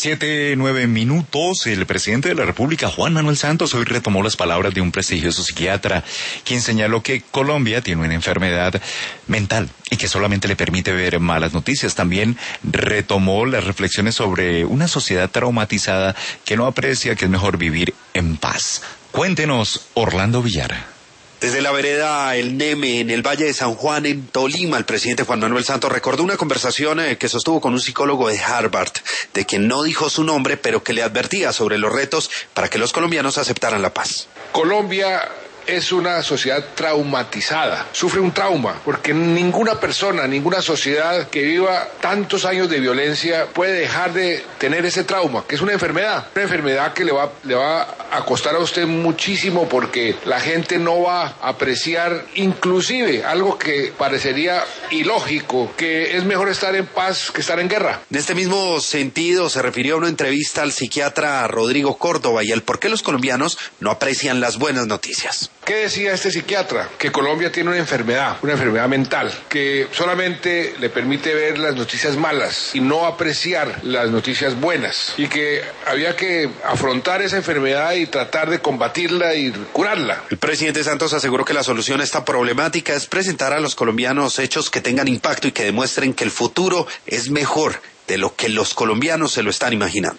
7:09. El presidente de la República, Juan Manuel Santos, hoy retomó las palabras de un prestigioso psiquiatra, quien señaló que Colombia tiene una enfermedad mental y que solamente le permite ver malas noticias. También retomó las reflexiones sobre una sociedad traumatizada que no aprecia que es mejor vivir en paz. Cuéntenos, Orlando Villar. Desde la vereda El Neme, en el Valle de San Juan, en Tolima, el presidente Juan Manuel Santos recordó una conversación que sostuvo con un psicólogo de Harvard, de quien no dijo su nombre, pero que le advertía sobre los retos para que los colombianos aceptaran la paz. Colombia es una sociedad traumatizada, sufre un trauma, porque ninguna persona, ninguna sociedad que viva tantos años de violencia puede dejar de tener ese trauma, que es una enfermedad que le va a costar a usted muchísimo, porque la gente no va a apreciar inclusive algo que parecería ilógico, que es mejor estar en paz que estar en guerra. En este mismo sentido se refirió a una entrevista al psiquiatra Rodrigo Córdoba y al por qué los colombianos no aprecian las buenas noticias. ¿Qué decía este psiquiatra? Que Colombia tiene una enfermedad mental, que solamente le permite ver las noticias malas y no apreciar las noticias buenas, y que había que afrontar esa enfermedad y tratar de combatirla y curarla. El presidente Santos aseguró que la solución a esta problemática es presentar a los colombianos hechos que tengan impacto y que demuestren que el futuro es mejor de lo que los colombianos se lo están imaginando.